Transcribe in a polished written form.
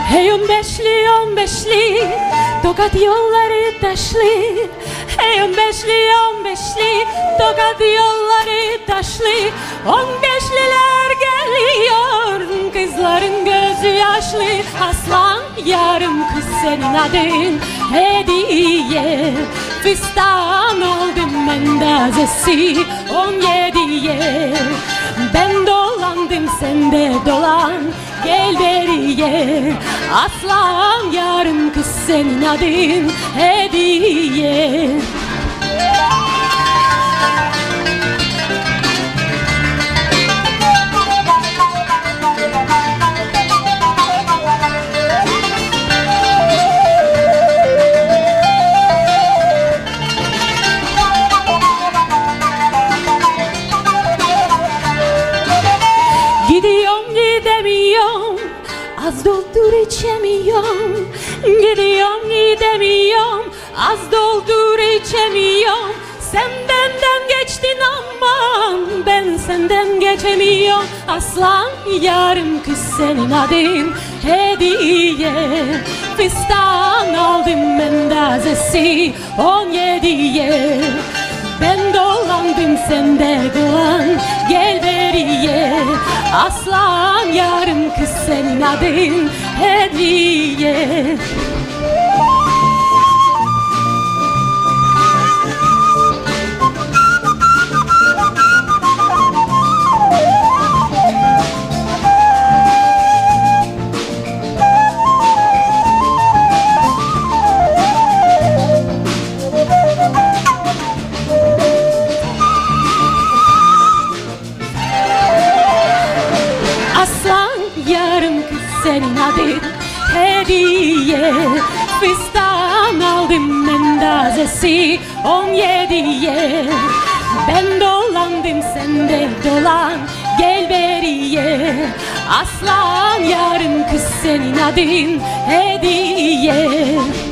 Hey 15'li 15'li Tokat yolları taşlı. Hey 15'li 15'li Tokat yolları taşlı. 15'liler geliyor, kızların gözü yaşlı. Aslan yarım kız senin adın hediye. Fistan oldum mendazesi 17'ye. Ben dolandım sen de dolan, gel beriye. Aslan yarım kız senin adın hediye. Gidiyorum gidemiyorum, az doldur içemiyorum. Gidiyorum gidemiyorum, az doldur içemiyorum. Sen benden geçtin ama ben senden geçemiyorum. Aslan yarım kız senin adın hediye. Fistan aldım mendazesi 17'ye. Ben dolandım sen de dolan, gel beriye. Aslan yarım kız senin adın hediye. Yarım kız senin adın hediye. Fistan aldım mendazesi 17'ye. Ben dolandım sen de dolan, gel beriye. Aslan yarım kız senin adın hediye.